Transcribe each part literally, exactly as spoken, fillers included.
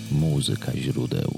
Muzyka źródeł.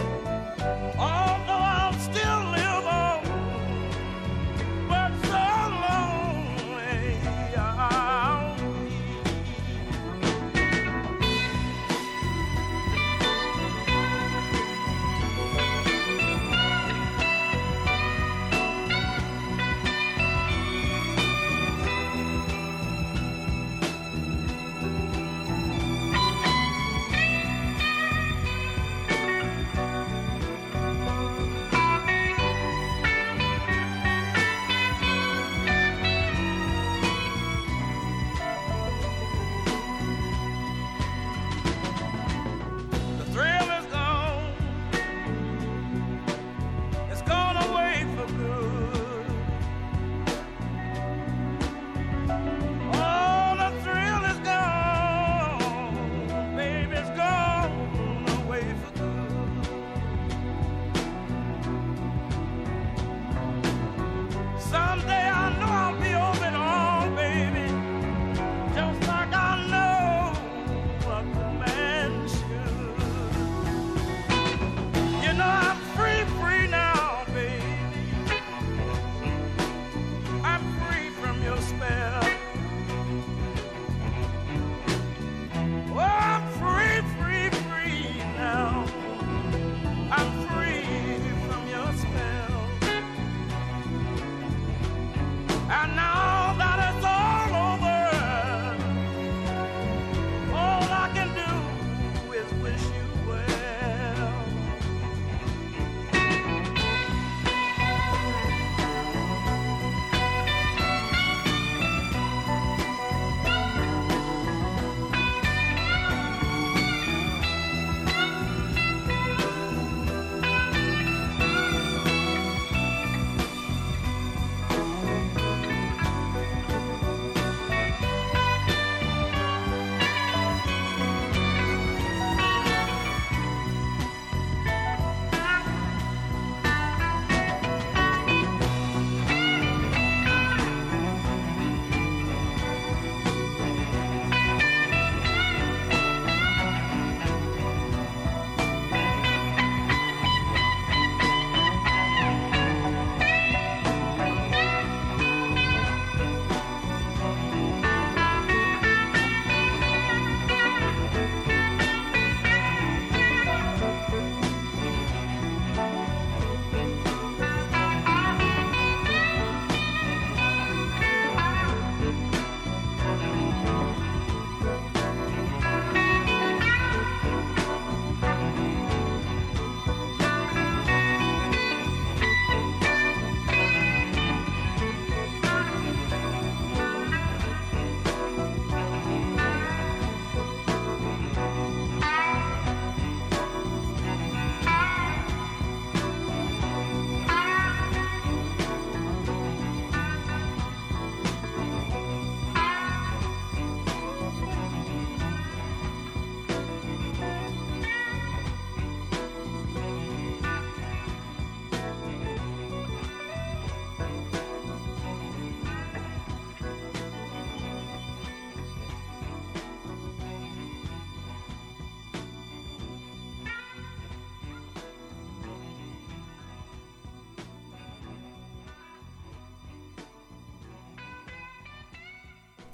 Although I'll still live on, but some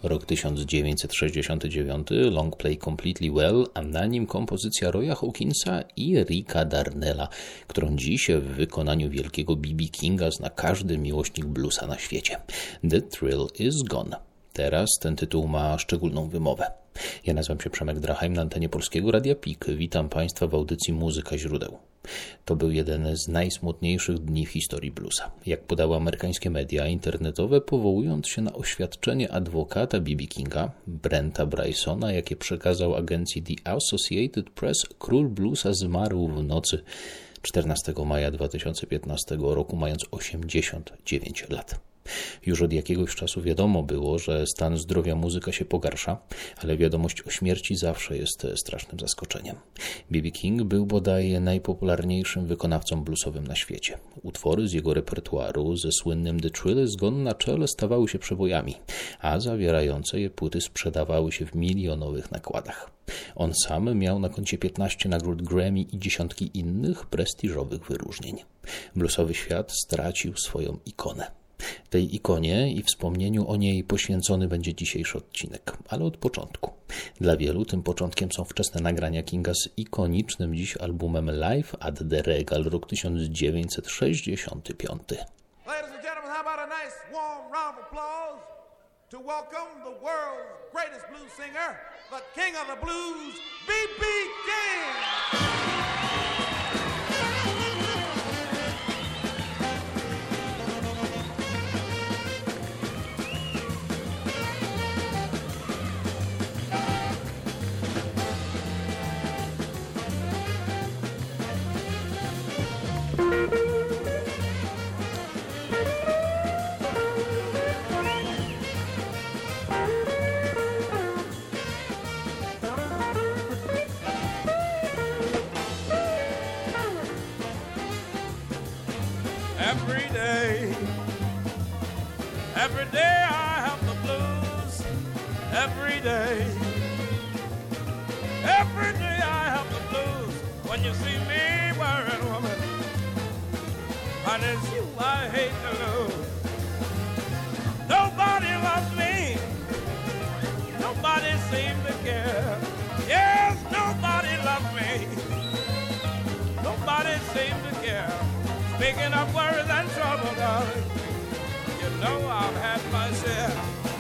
Rok tysiąc dziewięćset sześćdziesiąty dziewiąty, Long Play Completely Well, a na nim kompozycja Roya Hawkinsa i Ricka Darnella, którą dziś w wykonaniu wielkiego B B Kinga zna każdy miłośnik bluesa na świecie. The Thrill is Gone. Teraz ten tytuł ma szczególną wymowę. Ja nazywam się Przemek Drachheim, na antenie Polskiego Radia P I K. Witam Państwa w audycji Muzyka Źródeł. To był jeden z najsmutniejszych dni w historii bluesa. Jak podały amerykańskie media internetowe, powołując się na oświadczenie adwokata B B Kinga, Brenta Brysona, jakie przekazał agencji The Associated Press, król bluesa zmarł w nocy czternastego maja dwa tysiące piętnastego roku, mając osiemdziesiąt dziewięć lat. Już od jakiegoś czasu wiadomo było, że stan zdrowia muzyka się pogarsza, ale wiadomość o śmierci zawsze jest strasznym zaskoczeniem. B B King był bodaj najpopularniejszym wykonawcą bluesowym na świecie. Utwory z jego repertuaru ze słynnym The Thrill is Gone na czele stawały się przebojami, a zawierające je płyty sprzedawały się w milionowych nakładach. On sam miał na koncie piętnaście nagród Grammy i dziesiątki innych prestiżowych wyróżnień. Bluesowy świat stracił swoją ikonę. Tej ikonie i wspomnieniu o niej poświęcony będzie dzisiejszy odcinek, ale od początku. Dla wielu tym początkiem są wczesne nagrania Kinga z ikonicznym dziś albumem Live at the Regal, rok tysiąc dziewięćset sześćdziesiąty piąty. Ladies and gentlemen, how about a nice warm round of applause to welcome the world's greatest blues singer, the king of the blues, B B King! Every day, every day I have the blues. Every day, every day I have the blues. When you see me wearing woman, and it's you I hate to lose. Nobody loves me, nobody seems to care. Yes, nobody loves me, nobody seems to care. Speaking of worries and trouble, darling, you know I've had my share.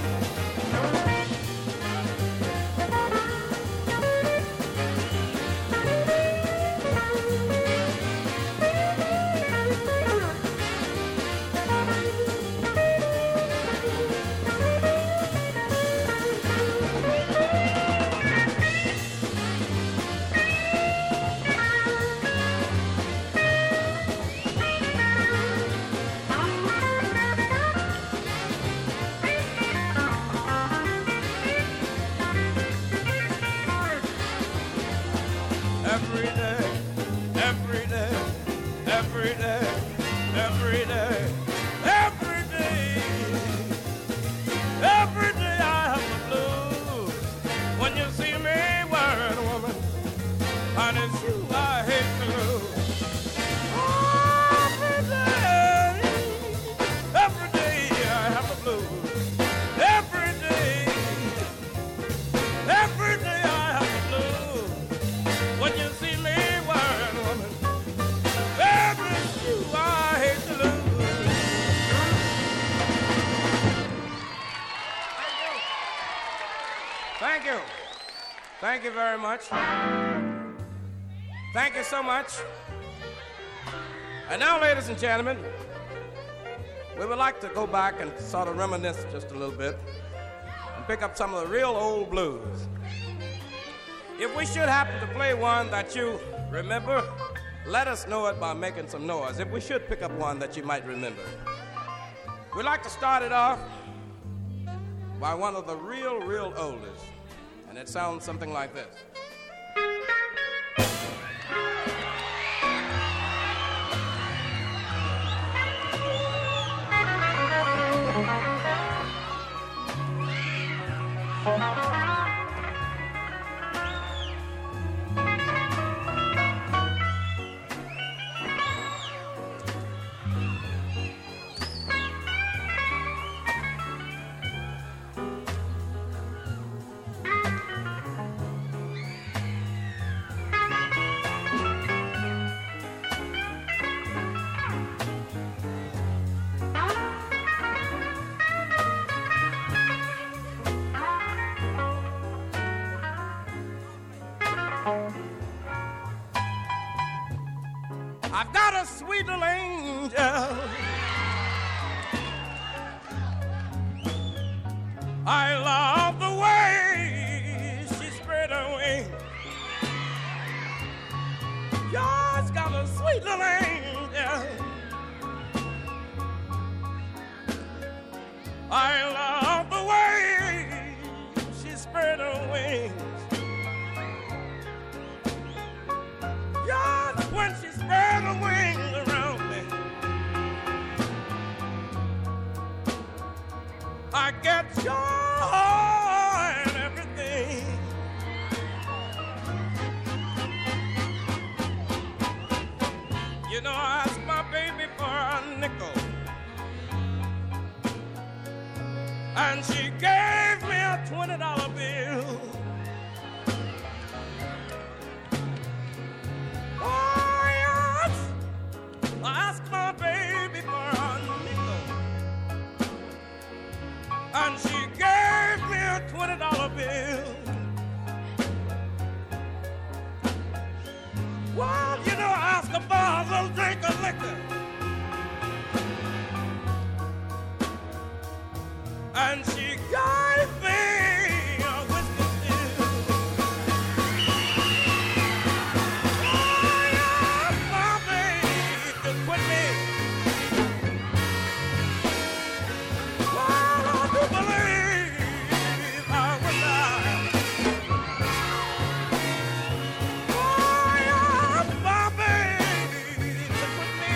Every day, every day, every day, every day, every day, every day I have the blues. When you see me wearing a woman, and it's you I hate to lose. Every day, every day I have the blues. Every day, every day I have the blues. When you see me wearing a woman, baby, it's you I hate to lose. Thank you. Thank you. Thank you very much. Thank you so much. And now, ladies and gentlemen, we would like to go back and sort of reminisce just a little bit and pick up some of the real old blues. If we should happen to play one that you remember, let us know it by making some noise. If we should pick up one that you might remember. We'd like to start it off by one of the real, real oldest. And it sounds something like this. a sweet little angel. I love the way she spread her wings. God's got a sweet little angel. I love the way she spread her wings. Just when she spread her wings around me, I get joy and everything. You know, I asked my baby for a nickel, and she gave me a twenty dollar bill. Oh, yes, I asked my baby for a nickel, and she gave me a twenty dollar bill. Well, you know, I asked her for a little drink of liquor, and she gave me a whiskey still. Oh, yeah, my baby just quit me. Well, I do believe I will die. Oh, yeah, my baby just quit me.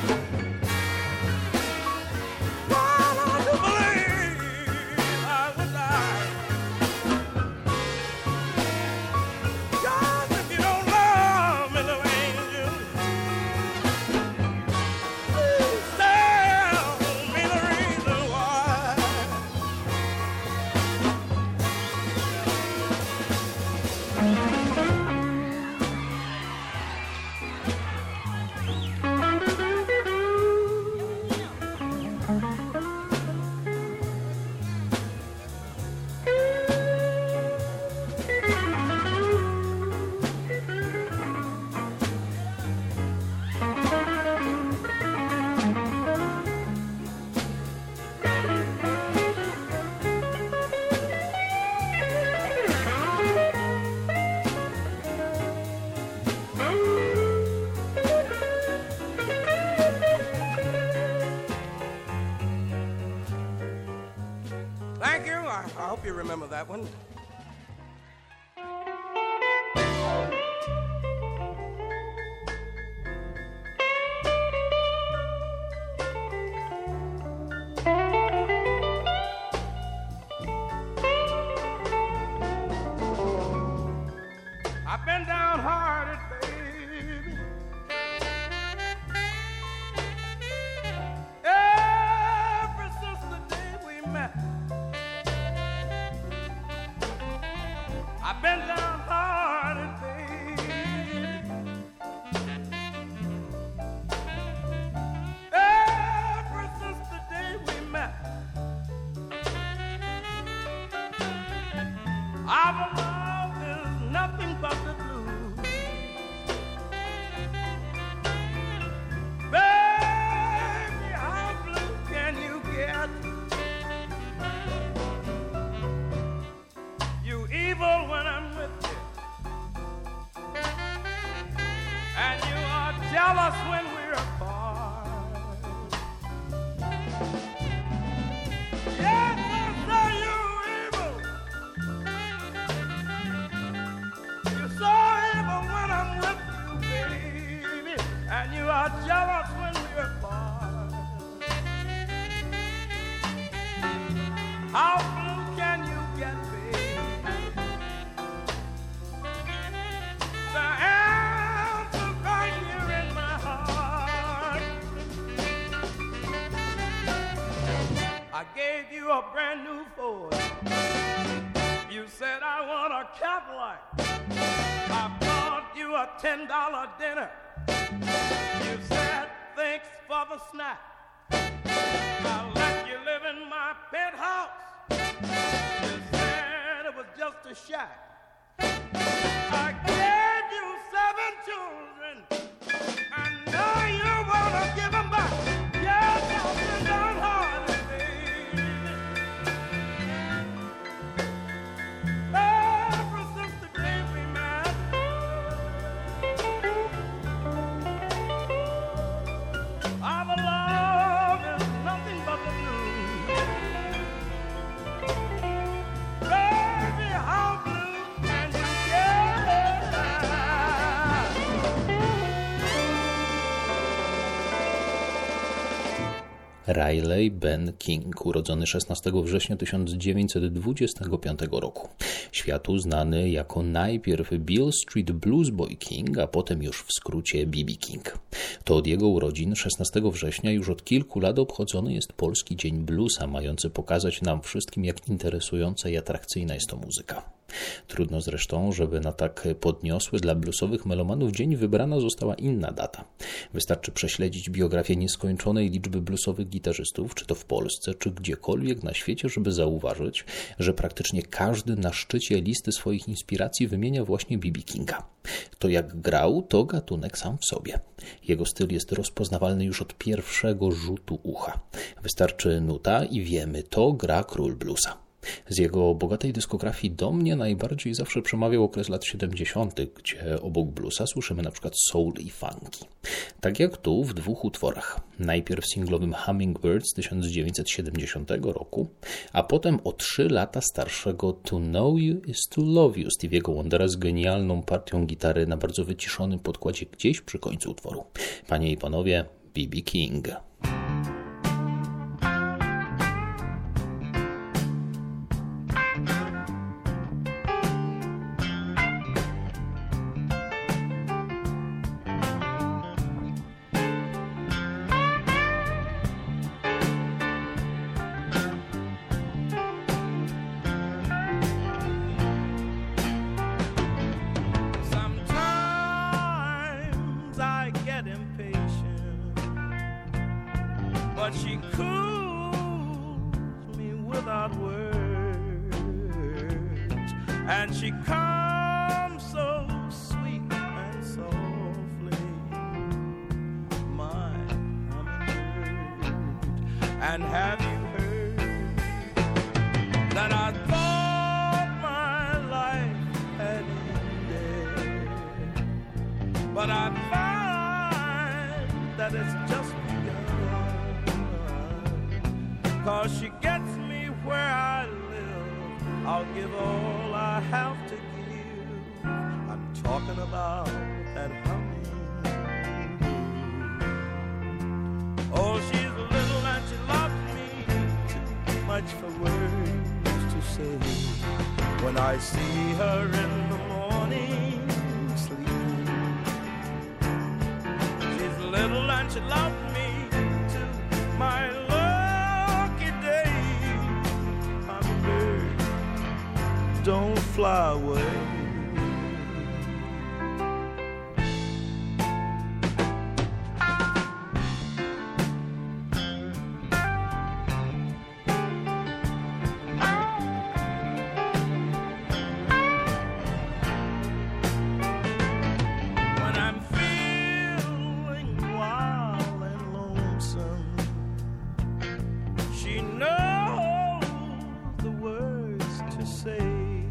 Well, I do believe I will die. God, if you don't love me, little angel, please tell me the reason why. Thank you. I, I hope you remember that one. I've been downhearted, baby, ever since the day we met. I've been downhearted, baby, ever since the day we met. Our love is nothing but the blues. Baby, how blue can you get? You evil when I'm with you, and you are jealous when we're apart. Yes, I say you evil. You're so evil when I'm with you, baby, and you are jealous when we're apart. How blue can you get, baby? The answer's right here in my heart. I gave you a brand new Ford. You said I want a Cadillac. I bought you a ten dollar dinner. You said thanks for the snack. I'll let you live in my penthouse. You said it was just a shack. I gave you seven children, and now you Riley Ben King, urodzony szesnastego września tysiąc dziewięćset dwudziestego piątego roku. Światu znany jako najpierw Beale Street Blues Boy King, a potem już w skrócie B B King. To od jego urodzin szesnastego września już od kilku lat obchodzony jest Polski Dzień Bluesa, mający pokazać nam wszystkim, jak interesująca i atrakcyjna jest to muzyka. Trudno zresztą, żeby na tak podniosły dla bluesowych melomanów dzień wybrana została inna data. Wystarczy prześledzić biografię nieskończonej liczby bluesowych gitarzystów, czy to w Polsce, czy gdziekolwiek na świecie, żeby zauważyć, że praktycznie każdy na szczycie listy swoich inspiracji wymienia właśnie B B Kinga. To jak grał, to gatunek sam w sobie. Jego styl jest rozpoznawalny już od pierwszego rzutu ucha. Wystarczy nuta i wiemy, to gra król bluesa. Z jego bogatej dyskografii do mnie najbardziej zawsze przemawiał okres lat siedemdziesiątych, gdzie obok bluesa słyszymy na przykład soul i funky. Tak jak tu w dwóch utworach. Najpierw singlowym Hummingbird z tysiąc dziewięćset siedemdziesiątego roku, a potem o trzy lata starszego To Know You Is To Love You Stevie'ego Wondera z genialną partią gitary na bardzo wyciszonym podkładzie gdzieś przy końcu utworu. Panie i panowie, B B King. But she cools me without words, and she comes so sweet and softly, my hummingbird. And have you heard that I thought my life had ended, but I find that it's just 'cause she gets me where I live. I'll give all I have to give. I'm talking about that hummingbird. Oh, she's little and she loves me too much for words to say. When I see her in the morning sleeping, she's little and she loves me too. My don't fly away. When I'm feeling wild and lonesome, she knows the words to say.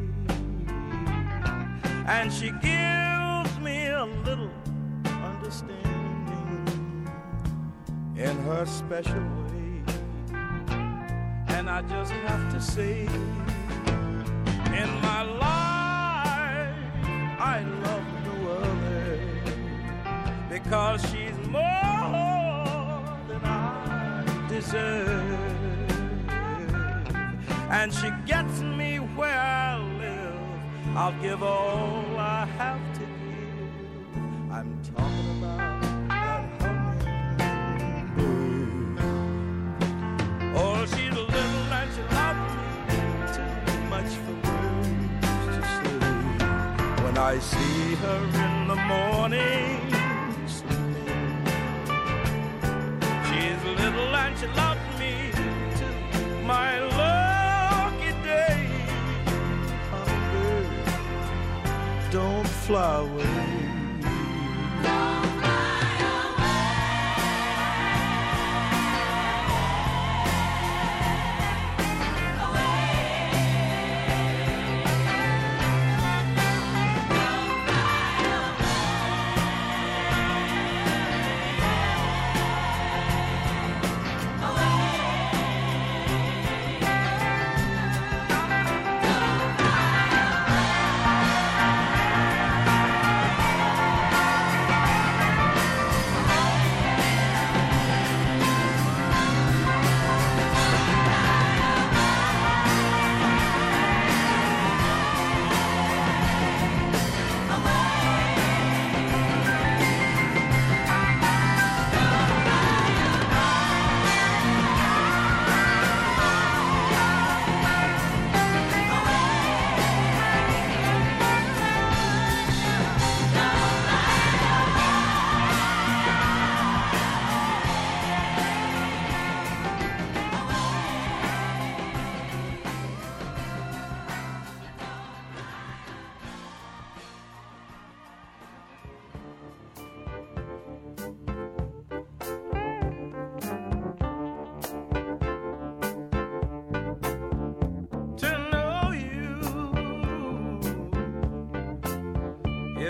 And she gives me a little understanding in her special way. And I just have to say, in my life, I love no other, because she's more than I deserve. And she gets me where I live. I'll give all I have to give. I'm talking about that hummingbird. Oh, she's little and she loves me too much for words to say. When I see her in the morning sleeping, she's little and she loves me too. My lucky day. Don't fly away. Don't fly away. Away. Don't fly away. Away.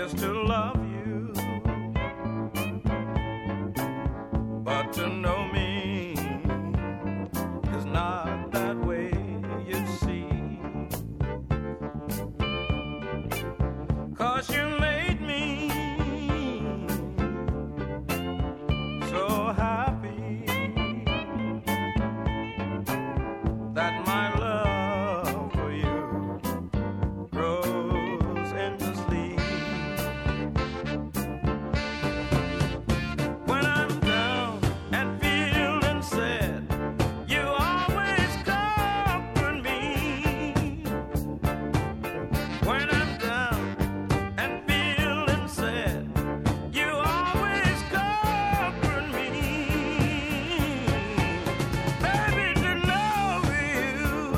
just to love you, but to know me is not that way, you see. 'Cause you made me so happy that my love for you grows endlessly. When I'm down and feeling sad, you always comfort me. When I'm down and feeling sad, you always comfort me. Baby, to know you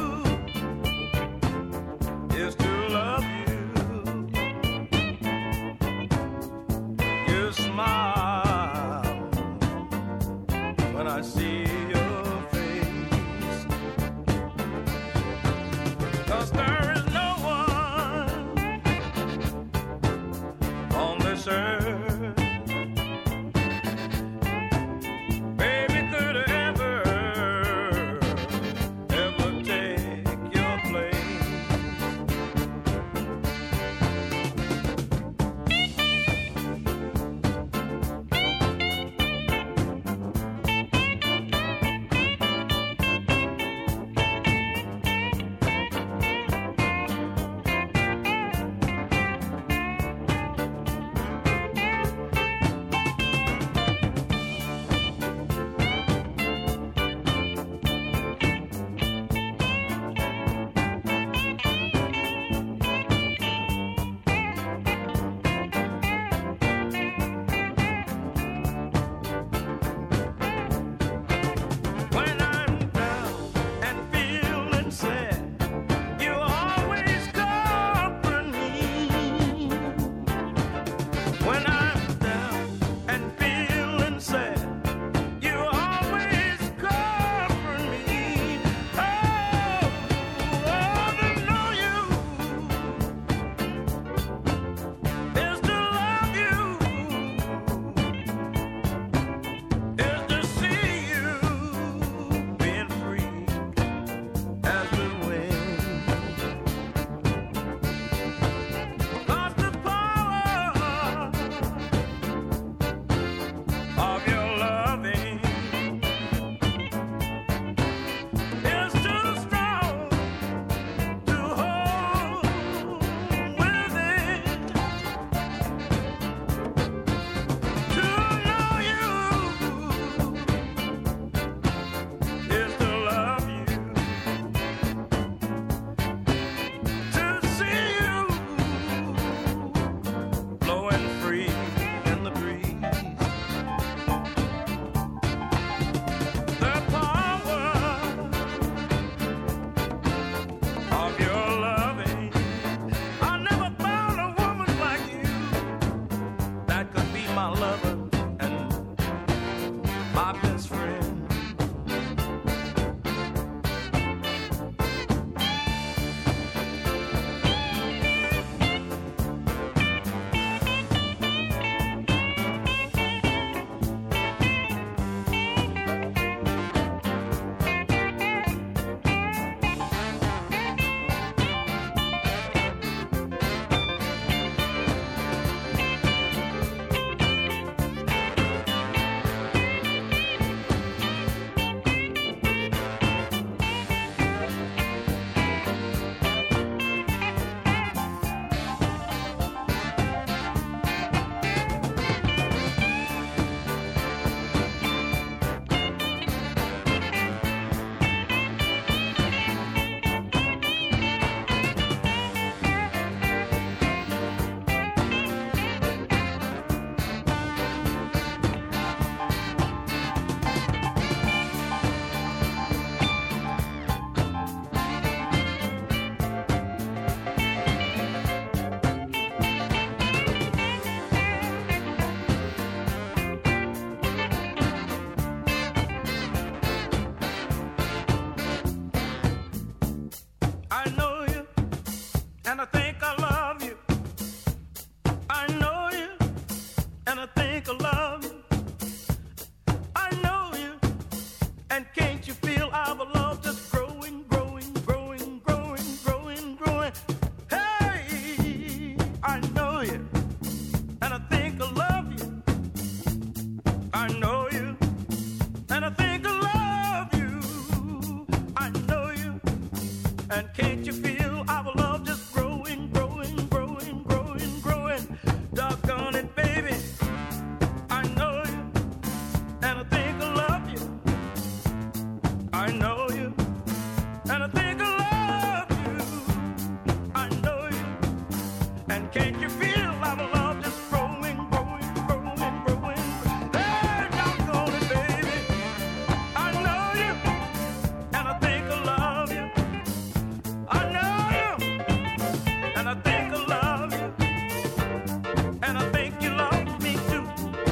And can't you feel our love just growing, growing, growing, growing, growing? Doggone it, baby, I know you, and I think I love you. I know you, and I think I love you. I know you, and can't you feel our love just growing, growing, growing, growing? Hey, doggone it, baby, I know you, and I think I love you. I know you, and I think I love you, and I think you love me too.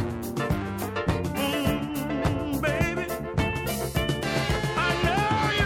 Mm, baby, I know you.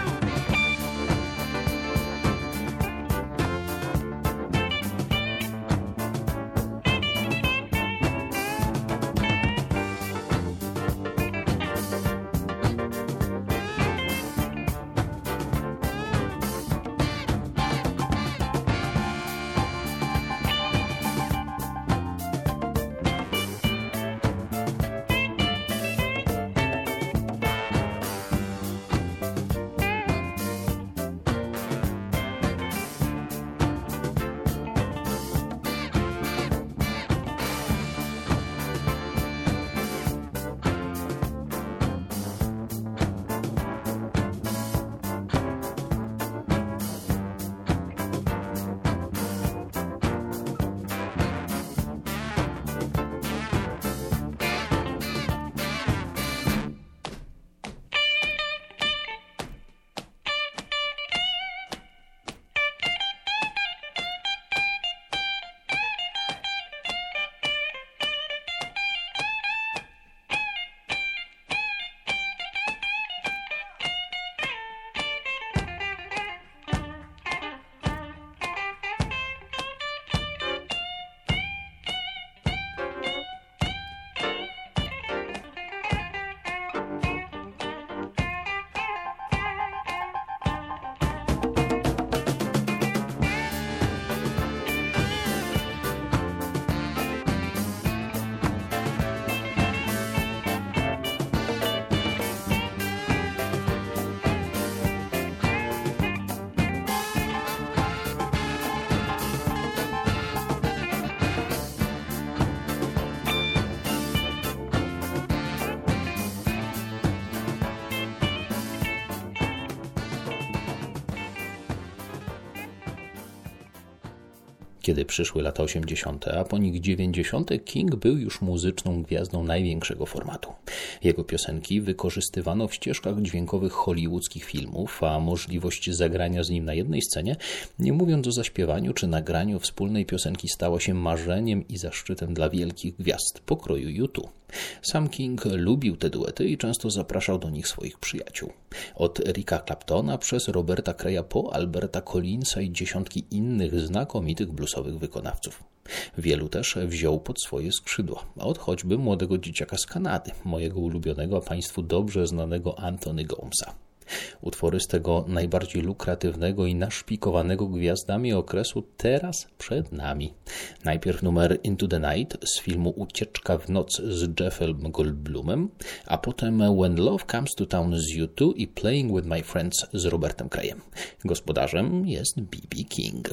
Kiedy przyszły lata osiemdziesiąte, a po nich dziewięćdziesiąte, King był już muzyczną gwiazdą największego formatu. Jego piosenki wykorzystywano w ścieżkach dźwiękowych hollywoodzkich filmów, a możliwość zagrania z nim na jednej scenie, nie mówiąc o zaśpiewaniu czy nagraniu wspólnej piosenki, stała się marzeniem i zaszczytem dla wielkich gwiazd pokroju U dwa. Sam King lubił te duety i często zapraszał do nich swoich przyjaciół. Od Ricka Claptona przez Roberta Creya po Alberta Collinsa i dziesiątki innych znakomitych bluesowych wykonawców. Wielu też wziął pod swoje skrzydła, a od choćby młodego dzieciaka z Kanady, mojego ulubionego, a Państwu dobrze znanego Anthony Gomesa. Utwory z tego najbardziej lukratywnego i naszpikowanego gwiazdami okresu teraz przed nami. Najpierw numer Into the Night z filmu Ucieczka w noc z Jeffem Goldblumem, a potem When Love Comes to Town z U dwa i Playing with My Friends z Robertem Creyem. Gospodarzem jest B B King.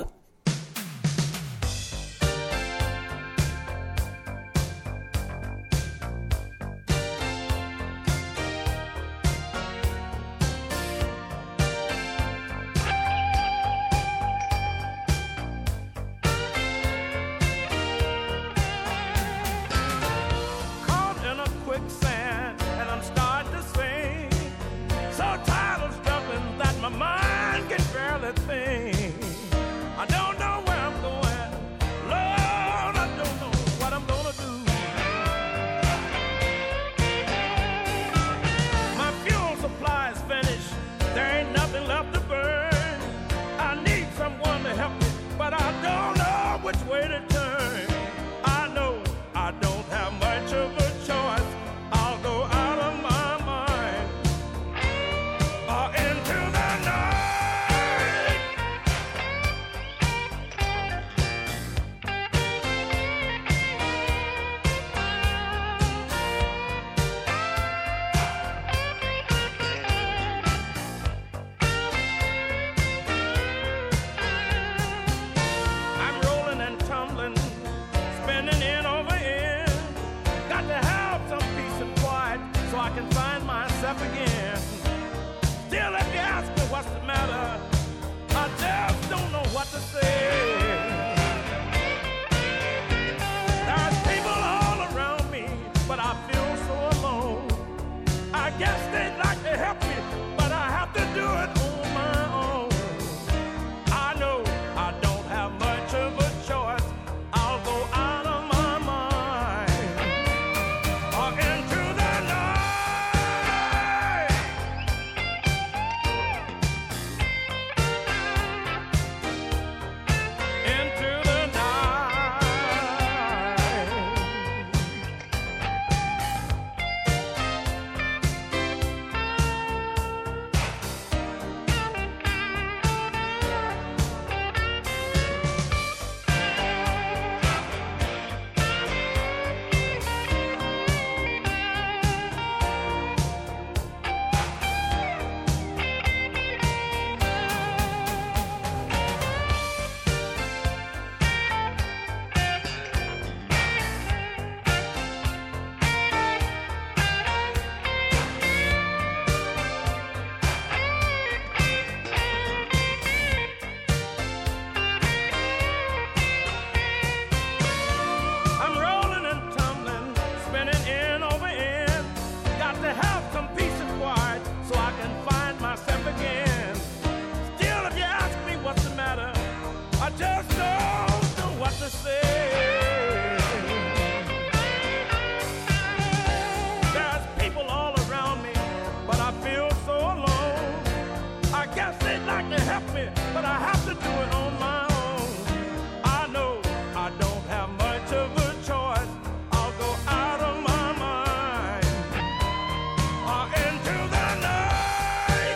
to help me, but I have to do it on my own. I know I don't have much of a choice. I'll go out of my mind or into the night.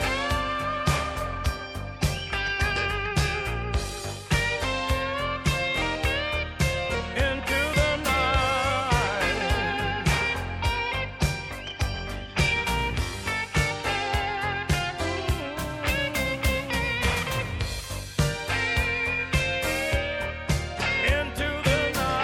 Into the night. Into the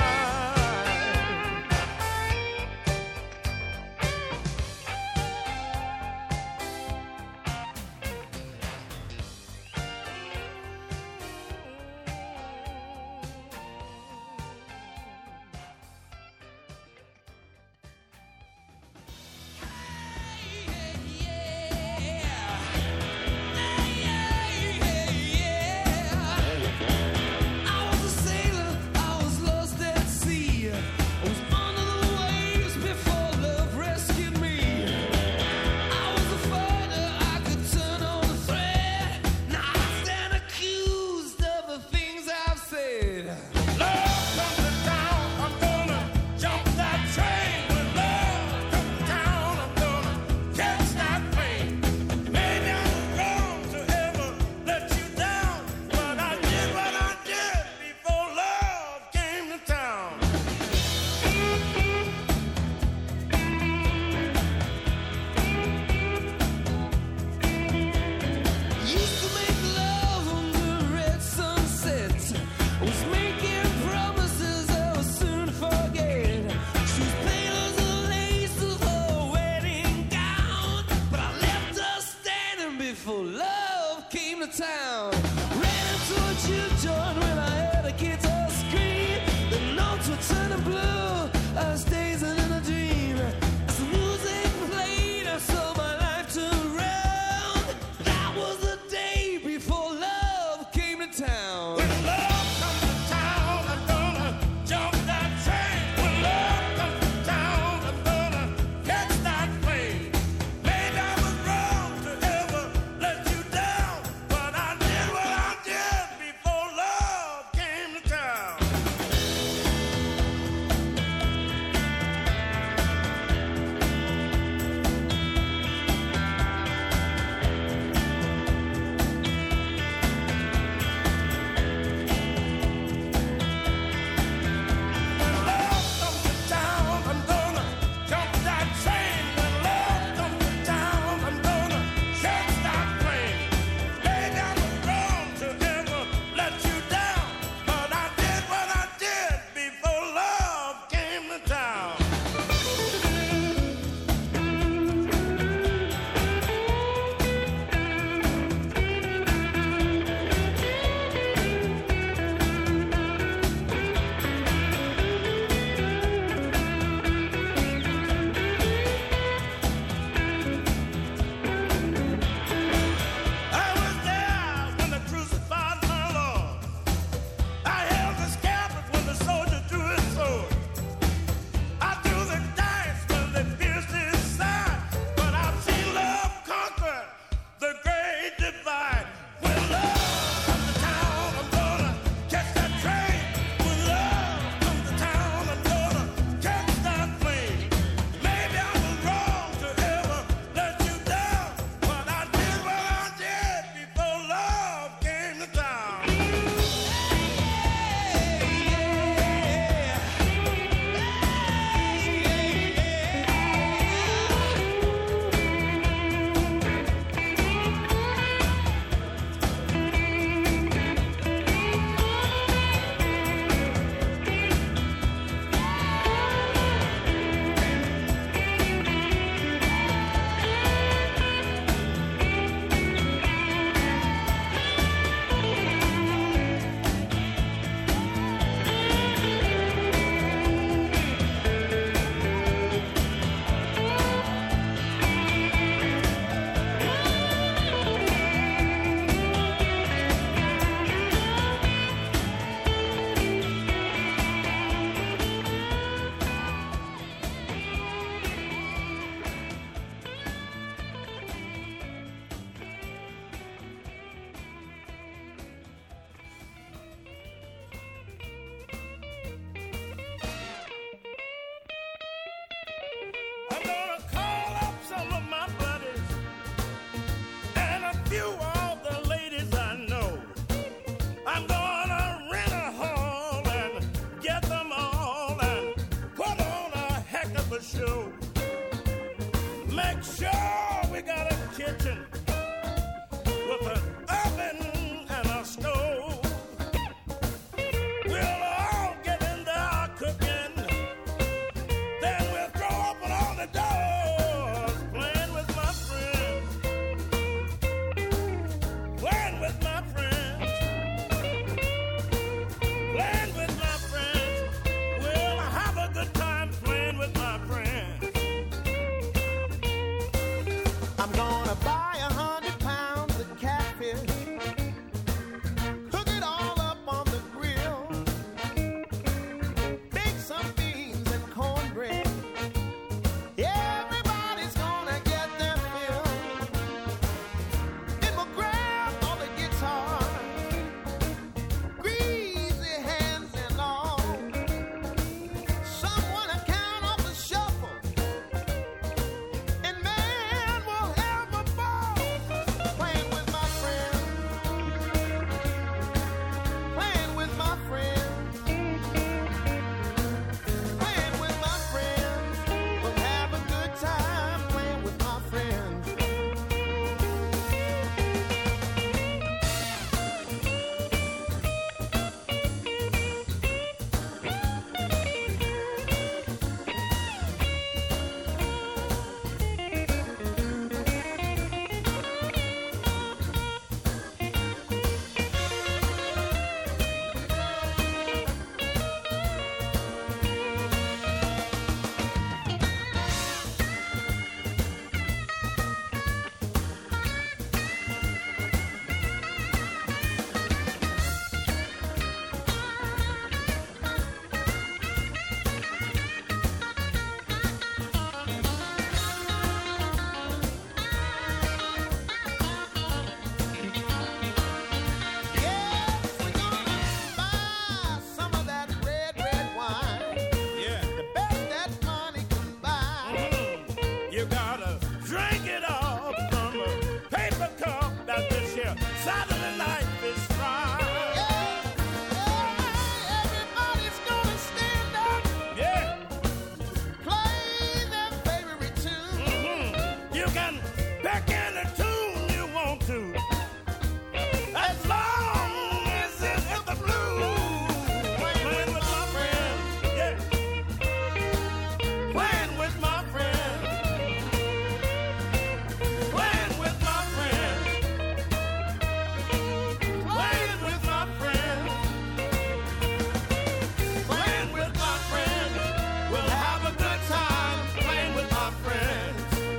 I was a sailor, I was lost at sea. I was under the waves before love rescued me. I was a fighter, I could turn on a thread. Now I stand accused of the things I've said. Love comes to town, I'm gonna jump that train. When love comes to town, I'm gonna catch that plane. Maybe I was wrong to ever let you down, but I did what I did before love came to town. Used to make love under red sunset. Was making promises I would soon forget. She was pale as the lace of her wedding gown, but I left her standing before love came to town. Ran into a juke joint when I heard a guitar scream. The notes were turning blue. I was dazing in a dream. As the music played, I saw my life turn round. That was the day before love came to town. When love comes to town, I'm gonna jump that train. When love comes to town, I'm gonna catch that plane. Maybe I was wrong to ever let you down, but I did what Sure, we got a kitchen with an oven and a stove. We'll all get in there cooking. Then we'll throw open all the doors. Playing with my friends. Playing with my friends. Playing with my friends. We'll have a good time playing with my friends. I'm gonna buy a hundred pounds of catfish, cook it all up on the grill, bake some beans and cornbread. Everybody's gonna get their fill. Then we'll grab all the guitars, greasy hands and all. Someone will count off the shuffle, and man, we'll have a ball. Playing with my friends, playing with my friends, playing with my friends. We'll have a good time playing with my friends. Yes, we're gonna buy some of that red, red wine. Yeah. The best that money can buy. You gotta drink it all from a paper cup that this here Saturday night is fine. Yeah, yeah, everybody's gonna stand up, Yeah. play their favorite tune. Mhm. You can pick any tune you want to, as long as it's in the blues. Playing with my friends, yeah. Playing with my friends. Playing with my friends. Playing with my friends. Playing with my friends. We'll have a good time playing with my friends.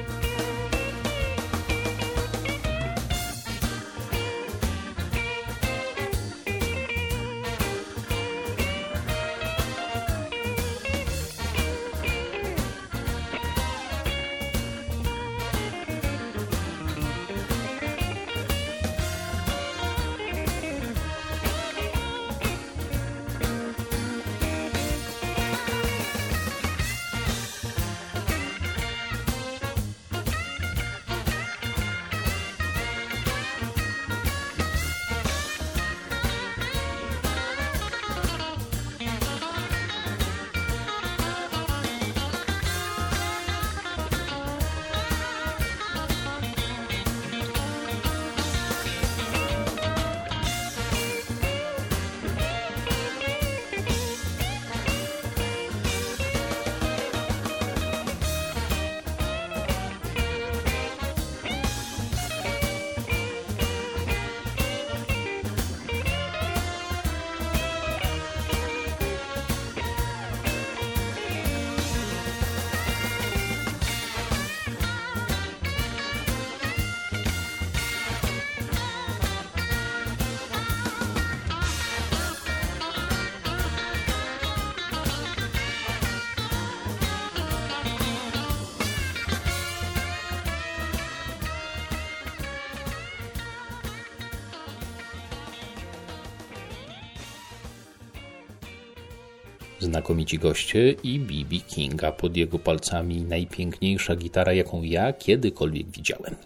Znakomici goście i B B King, a pod jego palcami najpiękniejsza gitara, jaką ja kiedykolwiek widziałem.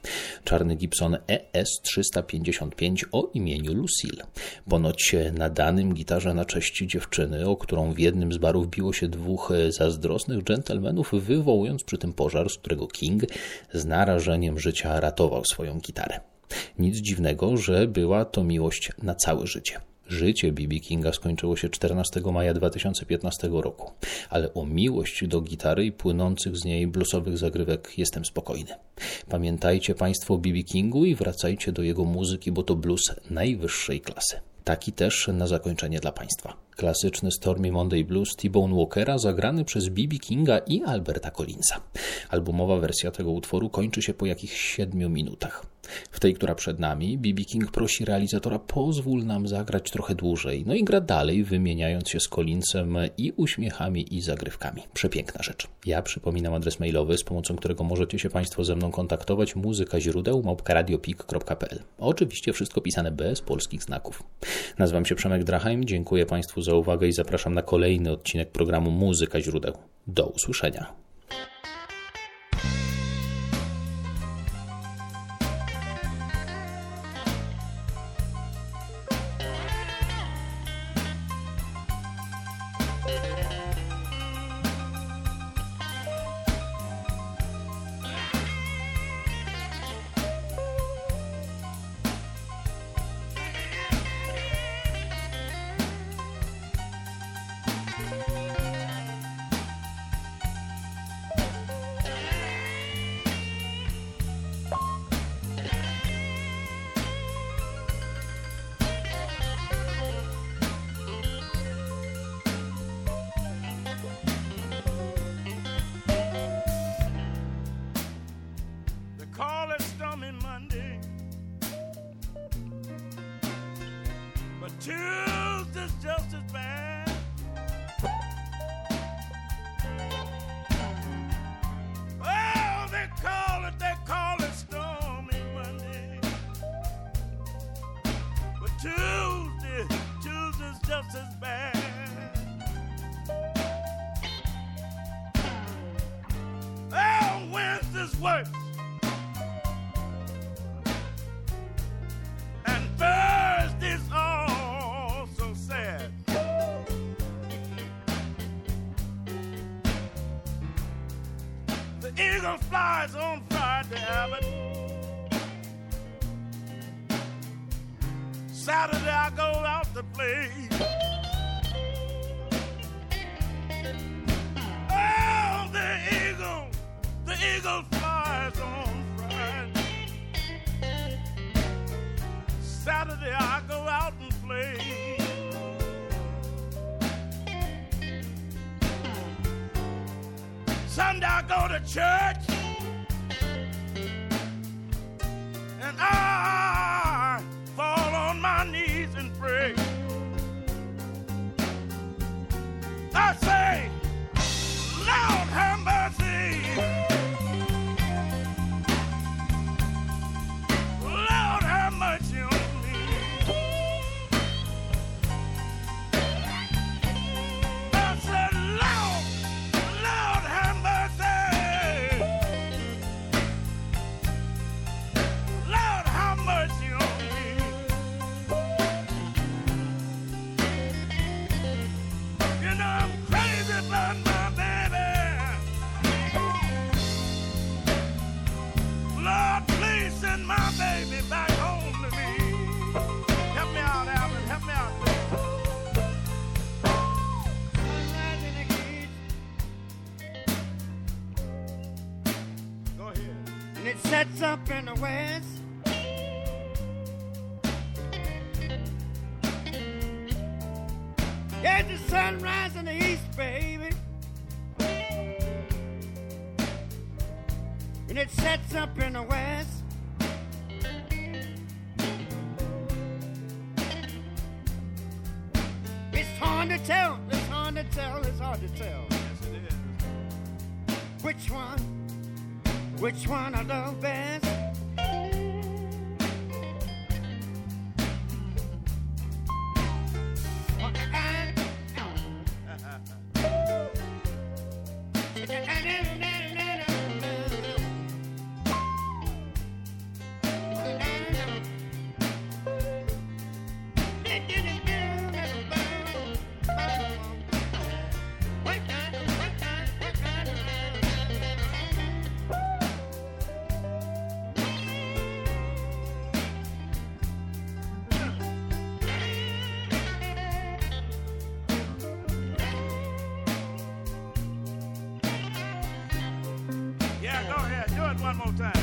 czarny Gibson E S trzysta pięćdziesiąt pięć o imieniu Lucille. Ponoć na danym gitarze na cześć dziewczyny, o którą w jednym z barów biło się dwóch zazdrosnych dżentelmenów, wywołując przy tym pożar, z którego King z narażeniem życia ratował swoją gitarę. Nic dziwnego, że była to miłość na całe życie. Życie B B Kinga skończyło się czternastego maja dwa tysiące piętnastego roku, ale o miłość do gitary i płynących z niej bluesowych zagrywek jestem spokojny. Pamiętajcie Państwo o B B Kingu i wracajcie do jego muzyki, bo to blues najwyższej klasy. Taki też na zakończenie dla Państwa. Klasyczny Stormy Monday Blues T-Bone Walkera zagrany przez B B Kinga i Alberta Collinsa. Albumowa wersja tego utworu kończy się po jakichś siedmiu minutach. W tej, która przed nami, B B King prosi realizatora: pozwól nam zagrać trochę dłużej. No i gra dalej, wymieniając się z Collinsem i uśmiechami i zagrywkami. Przepiękna rzecz. Ja przypominam adres mailowy, z pomocą którego możecie się Państwo ze mną kontaktować: muzyka źródeł małpka radiopik kropka p l. Oczywiście wszystko pisane bez polskich znaków. Nazywam się Przemek Drachheim, dziękuję Państwu za uwagę i zapraszam na kolejny odcinek programu Muzyka źródeł. Do usłyszenia. Call it stormy Monday, but Tuesday's just as bad. Oh, they call it, they call it stormy Monday, but Tuesday, Tuesday's just as bad. Oh, Wednesday's worse. Thursday's all so sad. The eagle flies on Friday, Abbott. Saturday I go out to play. Oh, the eagle, the eagle flies on Friday. Saturday I go out and play. Sunday I go to church, and I fall on my knees and pray. I say, Lord have mercy. Lord have mercy on sets up in the west. There's the sunrise in the east, baby. And it sets up in the west. It's hard to tell, it's hard to tell, it's hard to tell. Yes, it is. Which one? Which one I love best? one more time.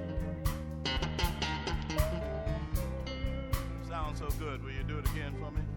So good. Will you do it again for me?